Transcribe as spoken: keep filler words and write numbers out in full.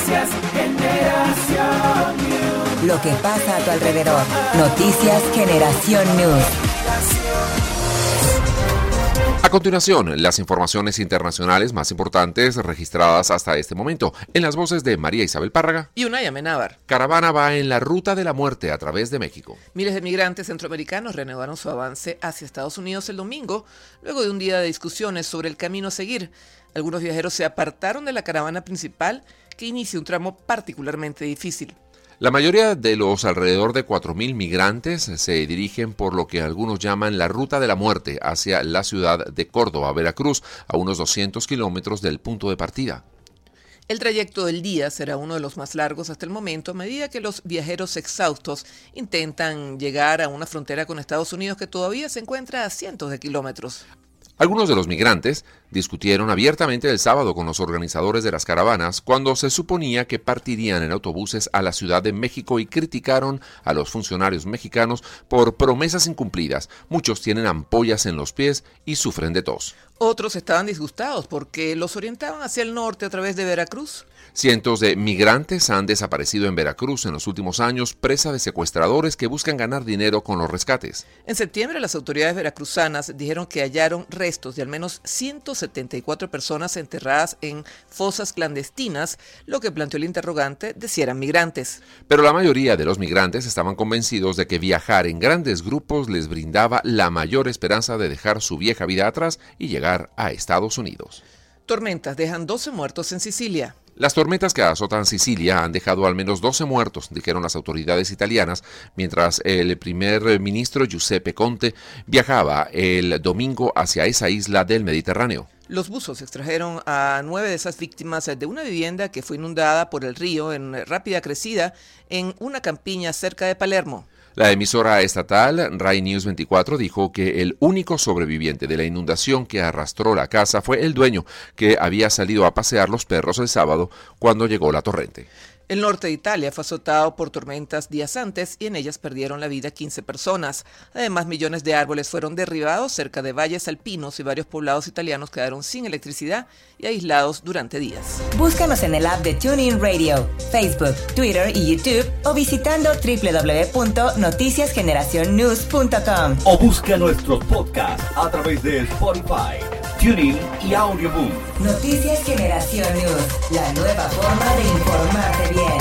Noticias Generación News. Lo que pasa a tu alrededor. Noticias Generación News. A continuación, las informaciones internacionales más importantes registradas hasta este momento. En las voces de María Isabel Párraga y Unai Amenábar. Caravana va en la ruta de la muerte a través de México. Miles de migrantes centroamericanos reanudaron su avance hacia Estados Unidos el domingo, luego de un día de discusiones sobre el camino a seguir. Algunos viajeros se apartaron de la caravana principal, que inicia un tramo particularmente difícil. La mayoría de los alrededor de cuatro mil migrantes se dirigen por lo que algunos llaman la ruta de la muerte hacia la ciudad de Córdoba, Veracruz, a unos doscientos kilómetros del punto de partida. El trayecto del día será uno de los más largos hasta el momento, a medida que los viajeros exhaustos intentan llegar a una frontera con Estados Unidos que todavía se encuentra a cientos de kilómetros. Algunos de los migrantes discutieron abiertamente el sábado con los organizadores de las caravanas cuando se suponía que partirían en autobuses a la Ciudad de México y criticaron a los funcionarios mexicanos por promesas incumplidas. Muchos tienen ampollas en los pies y sufren de tos. Otros estaban disgustados porque los orientaban hacia el norte a través de Veracruz. Cientos de migrantes han desaparecido en Veracruz en los últimos años, presa de secuestradores que buscan ganar dinero con los rescates. En septiembre, las autoridades veracruzanas dijeron que hallaron restos de al menos ciento setenta y cuatro personas enterradas en fosas clandestinas, lo que planteó el interrogante de si eran migrantes. Pero la mayoría de los migrantes estaban convencidos de que viajar en grandes grupos les brindaba la mayor esperanza de dejar su vieja vida atrás y llegar a Estados Unidos. Tormentas dejan doce muertos en Sicilia. Las tormentas que azotan Sicilia han dejado al menos doce muertos, dijeron las autoridades italianas, mientras el primer ministro Giuseppe Conte viajaba el domingo hacia esa isla del Mediterráneo. Los buzos extrajeron a nueve de esas víctimas de una vivienda que fue inundada por el río en rápida crecida en una campiña cerca de Palermo. La emisora estatal Rai News veinticuatro dijo que el único sobreviviente de la inundación que arrastró la casa fue el dueño, que había salido a pasear los perros el sábado cuando llegó la torrente. El norte de Italia fue azotado por tormentas días antes y en ellas perdieron la vida quince personas. Además, millones de árboles fueron derribados cerca de valles alpinos y varios poblados italianos quedaron sin electricidad y aislados durante días. Búscanos en el app de TuneIn Radio, Facebook, Twitter y YouTube o visitando doble u doble u doble u punto noticias generación news punto com. O busca nuestros podcasts a través de Spotify, TuneIn y Audioboom. Noticias Generación News, la nueva forma de informarte bien.